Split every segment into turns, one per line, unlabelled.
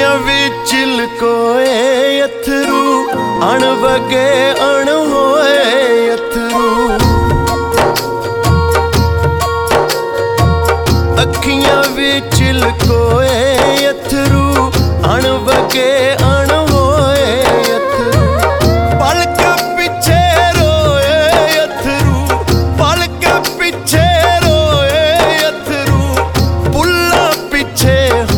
ਅੱਖੀਆਂ ਵਿੱਚ ਲਕੋਏ ਅਥਰੂ ਅਣਵਗੇ ਅਣਹੋਏ ਅਥਰੂ ਅੱਖੀਆਂ ਵਿੱਚ ਲਕੋਏ ਅਥਰੂ ਅਣਵਗੇ ਅਣਹੋਏ ਅਥਰੂ ਪਲਕਾਂ ਪਿੱਛੇ ਰੋਏ ਅਥਰੂ ਪਲਕਾਂ ਪਿੱਛੇ ਰੋਏ ਅਥਰੂ ਪੁੱਲਾਂ ਪਿੱਛੇ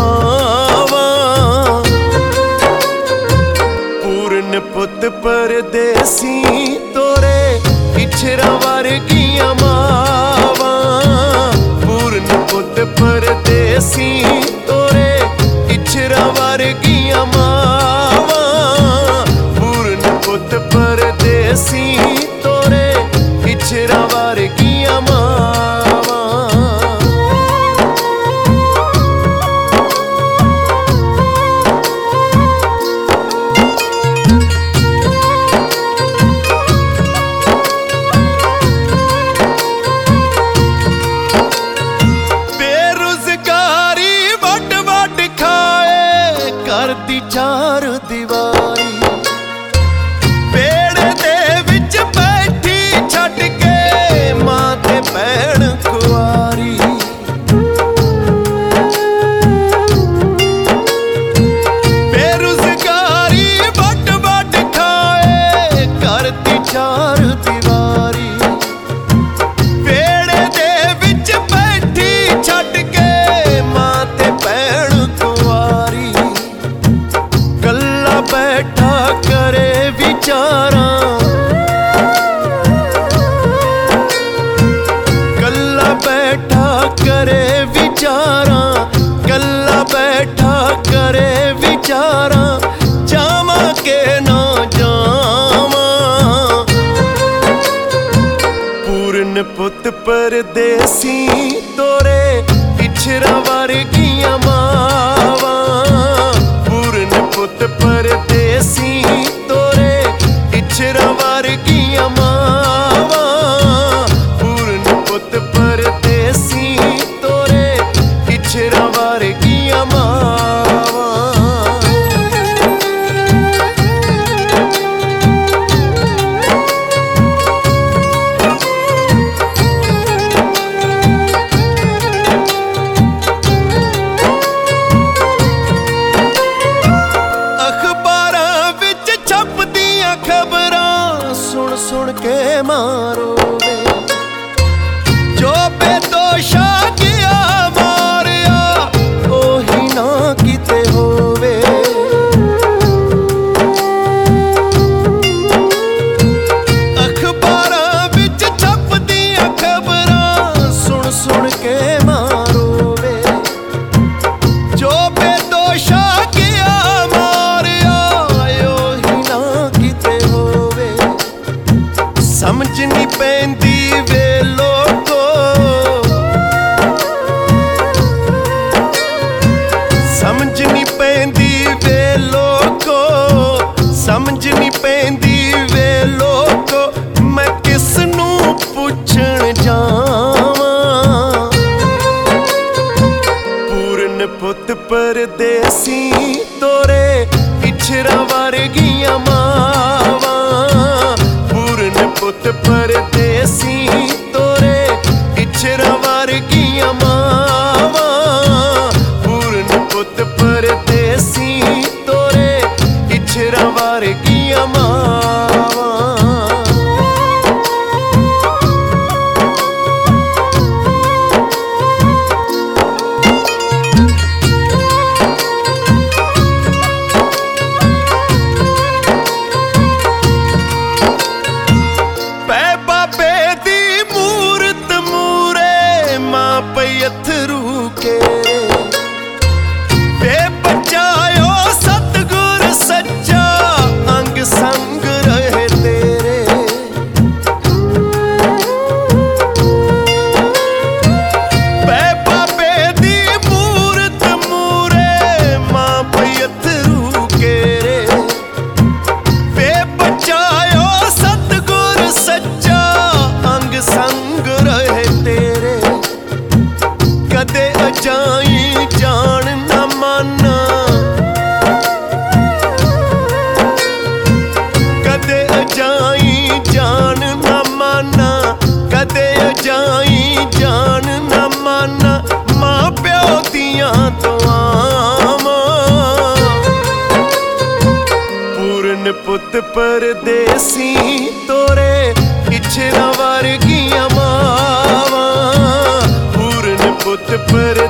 पुत परदेसी तोरे इछरा वर्गियां मावा पूर्ण पुत परदेसी तोरे इछरा वर्गियां मावा पूर्ण पुत परदेसी तोरे इछरा वर्गियां मावा करती चार दीवारी बेड़े दे विच बैठी छड़ के मां ते भैण कुआरी बेरोजगारी वट वट खाए करती चार दीवारी बेड़े दे विच बैठी छड़ के मां ते भैण कुआरी बैठा करे विचारा कल्ला बैठा करे विचारा कल्ला बैठा करे विचारा जामा के ना जामा पूर्ण पुत परदेसी तोरे इछरा वर्गियां मावा पूर्ण पुत परदेसी तोरे इछरा वर्गियां मावा पूर्ण पुत परदेसी तोरे इछरा वर्गियां मावा सुन के मारो वे जो बेदोशा किया मारिया ओही ना किते होवे अखबारां विच छपदियां खबरां सुन के मारो वे जो बेदोशा किया मारिया ओही ना किते होवे समझ नहीं पैंदी वे लोगो समझ नहीं पैंदी वे लोगो समझ नहीं पैंदी वे लोगो मैं किसनू पुछण जावां पूर्ण पुत परदेसी तोरे इछरा वर्गियां मावा पूर्ण पुत परदेसी तोरे इछरा वर्गियां मावा पूर्ण पुत परदेसी तोरे इछरा वर्गियां मावा अथरू के बे बचायो सतगुर सच्चा अंग संग रहे तेरे बे बाबे दी मूरत मूरे मां पई अथरू के रे बे बचायो सतगुर सच्चा अंग संग रहे तेरे कदे अजाई पुत परदेसी तोरे इच्छरा वर्गियां मावां पूरन पुत पर